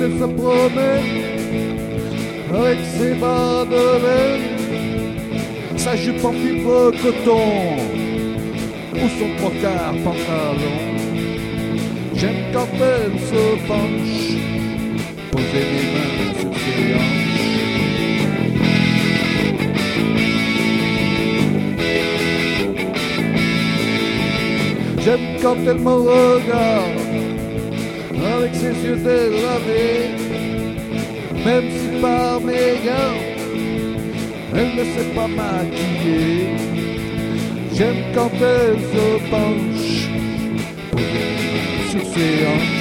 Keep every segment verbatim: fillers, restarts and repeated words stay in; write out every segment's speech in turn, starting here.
elle se promène avec ses bas de laine, sa jupe en fibre coton ou son trois quarts pantalon. J'aime quand elle se penche, poser les mains sur ses hanches. J'aime quand elle me regarde avec ses yeux délavés, même si par mégarde elle ne sait pas maquiller. J'aime quand elle se penche, posée sur ses hanches.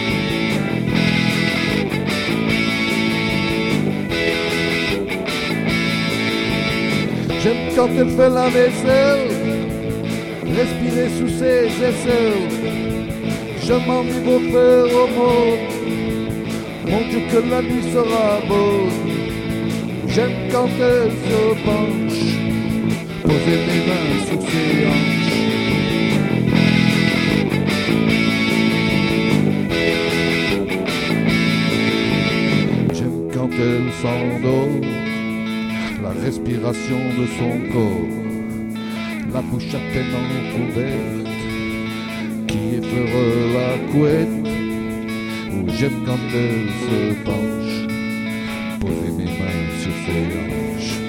J'aime quand elle fait la vaisselle, respirer sous ses aisselles. Je m'ennuie beau faire au monde, mon Dieu que la nuit sera bonne. J'aime quand elle se penche, poser mes mains sur ses hanches. J'aime quand elle s'endort, la respiration de son corps, la bouche à peine entrouverte qui effleure la couette. Ou j'aime quand elle se penche, poser mes mains sur ses hanches.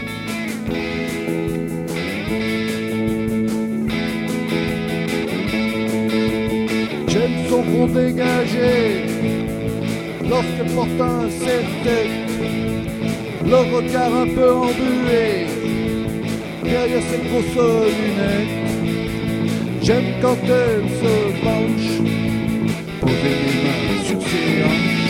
J'aime son front dégagé lorsqu'elle porte un serre-tête, le regard un peu embué derrière ses grosses lunettes. J'aime quand elle se penche, poser les mains sur ses hanches.